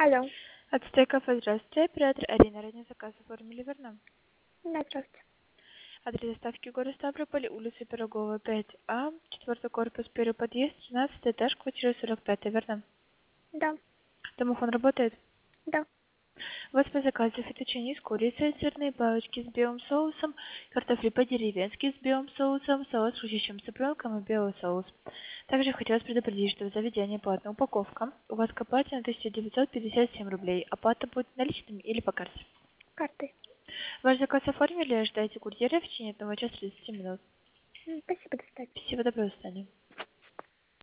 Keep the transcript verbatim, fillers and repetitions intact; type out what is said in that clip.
Алло. От Стейкафе, здравствуйте. Оператор Арина. Ранее заказ оформили, верно? Да, здравствуйте. Адрес доставки город Ставрополь, улица Пирогова, пять А, четвертый корпус, первый подъезд, тринадцатый этаж, квартира сорок пять, верно? Да, Домофон работает? да. У вас по заказу фетучини с курицей, сырные палочки с белым соусом, картофель по-деревенски с белым соусом, салат с хрустящим цыпленком и белый соус. Также хотелось предупредить, что в заведении платная упаковка. У вас к оплате на тысяча девятьсот пятьдесят семь рублей. Оплата будет наличными или по карте? Картой. Ваш заказ оформили, ожидайте курьера в течение одного часа тридцати минут. М, Спасибо, до свидания. Спасибо, доброго свидания.